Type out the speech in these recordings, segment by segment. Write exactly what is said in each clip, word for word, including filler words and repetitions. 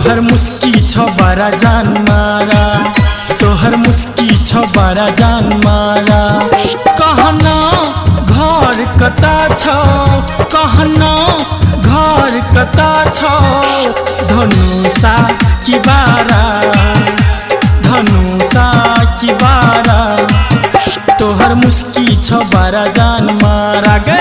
तोहर मुस्की छ बड़ा जान मारा, तोहर मुस्की छ बड़ा जान मारा। कहना घर कता छ, कहना घर कता छ, धनुषा की बारा, धनुषा की बारा। तोहर मुस्की छ बड़ा जान मारा गे।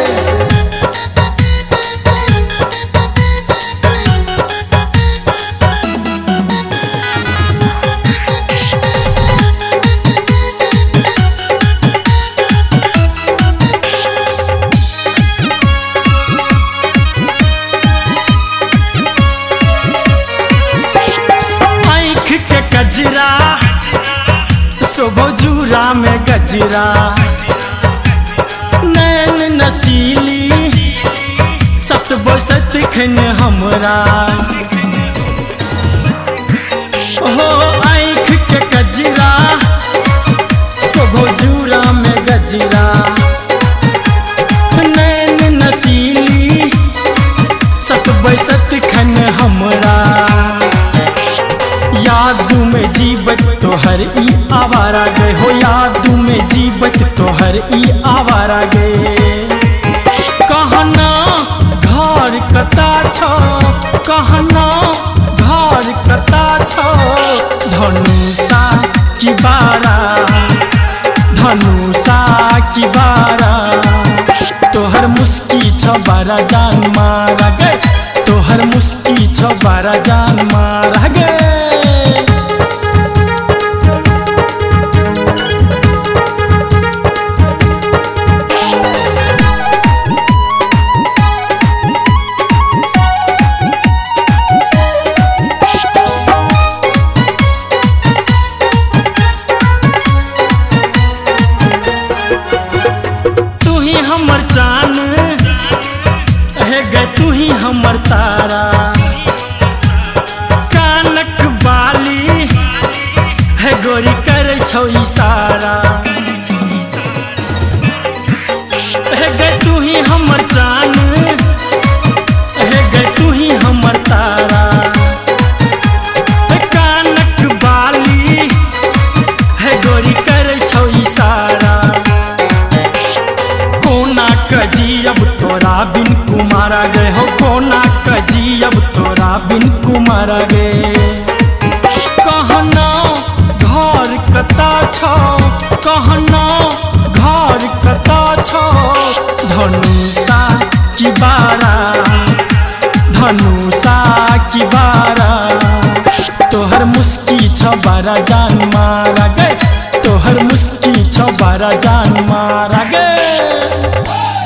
गजरा शोभो जूरा में गजरा, नैन नसीली सतबो सतखन हमरा। हो आँख के गजरा शोभो जूरा में गजरा, नैन नसीली सतबो सतखन हमरा। याद में जीवत तोहर ई आवारा गे हो, याद में जीवत तोहर ई आवारा गे। कहना घर कता छ, कहना घर कता छ, धनुषा की बारा, धनुषा की बारा। तोहर मुस्की छ बड़ा जान मारा गे, तोहर मुस्की छ बड़ा जान मारा गे। हमर जान है गे तू ही हमर तारा, कानक बाली है गोरी कर छौ इशारा। है गे तू ही हमर जान, है गे तू ही हमर तारा, कानक बाली है गोरी कर छौ इशारा। कजी अब तोरा बिन कुमारा गे हो, कोना कजी अब तोरा बिन कुमारा गे। कहना घर कता छ, कहना घर कता छ, धनुषा की बारा, धनुषा की बारा। तोहर मुस्की छ बड़ा जान मारा गे, तोहर मुस्की छ बड़ा जान मारा गे।